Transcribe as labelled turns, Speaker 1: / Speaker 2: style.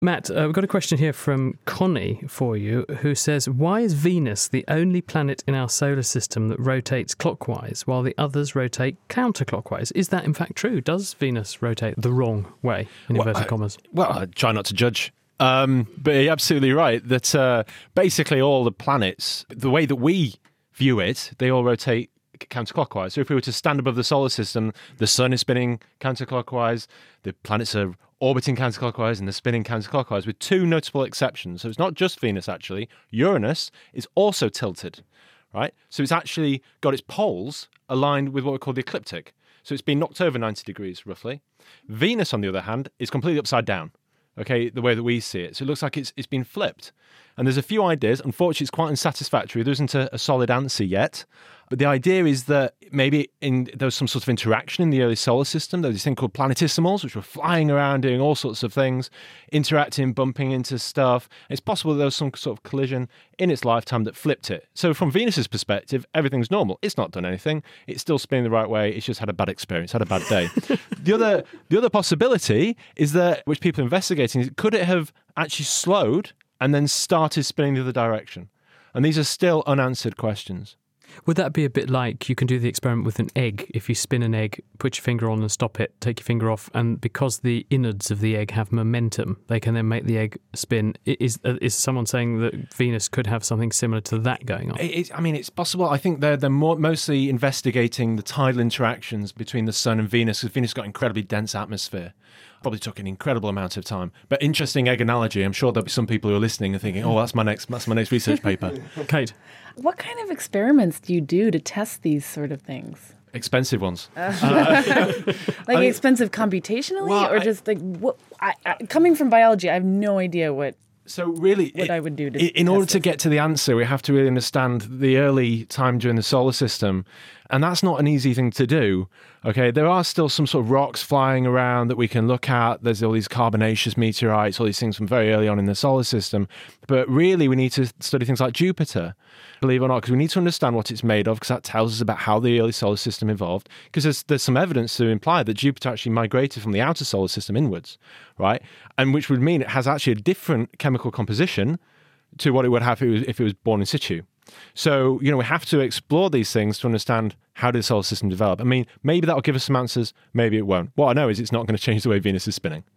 Speaker 1: Matt, we've got a question here from Connie for you, who says, why is Venus the only planet in our solar system that rotates clockwise while the others rotate counterclockwise? Is that in fact true? Does Venus rotate the wrong way, in inverted commas?
Speaker 2: Well, I try not to judge. But you're absolutely right that basically all the planets, the way that we view it, they all rotate counterclockwise. So if we were to stand above the solar system, the sun is spinning counterclockwise, the planets are orbiting counterclockwise and they're spinning counterclockwise, with two notable exceptions. So it's not just Venus, actually. Uranus is also tilted, right? So it's actually got its poles aligned with what we call the ecliptic. So it's been knocked over 90 degrees, roughly. Venus, on the other hand, is completely upside down, okay, the way that we see it. So it looks like it's been flipped. And there's a few ideas. Unfortunately, it's quite unsatisfactory. There isn't a solid answer yet. But the idea is that maybe there was some sort of interaction in the early solar system. There was this thing called planetismals, which were flying around doing all sorts of things, interacting, bumping into stuff. It's possible that there was some sort of collision in its lifetime that flipped it. So from Venus's perspective, everything's normal. It's not done anything. It's still spinning the right way. It's just had a bad experience, had a bad day. The other possibility is that, which people are investigating, is could it have actually slowed and then started spinning the other direction? And these are still unanswered questions.
Speaker 1: Would that be a bit like you can do the experiment with an egg? If you spin an egg, put your finger on and stop it, take your finger off, and because the innards of the egg have momentum, they can then make the egg spin. Is someone saying that Venus could have something similar to that going on?
Speaker 2: It's possible. I think they're mostly investigating the tidal interactions between the Sun and Venus, because Venus has got an incredibly dense atmosphere. Probably took an incredible amount of time. But interesting egg analogy. I'm sure there'll be some people who are listening and thinking, oh, that's my next research paper.
Speaker 1: Kate?
Speaker 3: What kind of experiments do you do to test these sort of things?
Speaker 2: Expensive ones.
Speaker 3: Expensive computationally? Just like, what? Coming from biology, I have no idea what...
Speaker 2: So really,
Speaker 3: what I would do
Speaker 2: in order to get to the answer, we have to really understand the early time during the solar system. And that's not an easy thing to do. Okay, there are still some sort of rocks flying around that we can look at. There's all these carbonaceous meteorites, all these things from very early on in the solar system. But really, we need to study things like Jupiter, believe it or not, because we need to understand what it's made of, because that tells us about how the early solar system evolved. Because there's some evidence to imply that Jupiter actually migrated from the outer solar system inwards, right? And which would mean it has actually a different chemical composition to what it would have if it was born in situ. So, we have to explore these things to understand how did the solar system develop. I mean, maybe that'll give us some answers, maybe it won't. What I know is it's not going to change the way Venus is spinning.